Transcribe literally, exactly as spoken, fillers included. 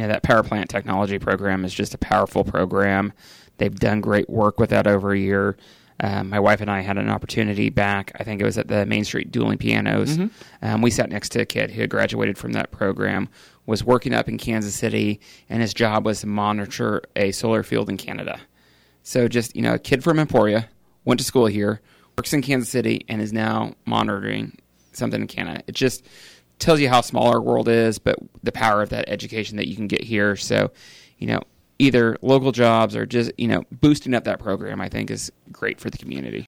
know, that power plant technology program is just a powerful program. They've done great work with that over a year. Um, my wife and I had an opportunity back, I think it was at the Main Street Dueling Pianos. Mm-hmm. Um, we sat next to a kid who had graduated from that program, was working up in Kansas City, and his job was to monitor a solar field in Canada. So just, you know, a kid from Emporia, went to school here, works in Kansas City, and is now monitoring something in Canada. It just tells you how small our world is, but the power of that education that you can get here. So, you know, either local jobs or just, you know, boosting up that program, I think, is great for the community.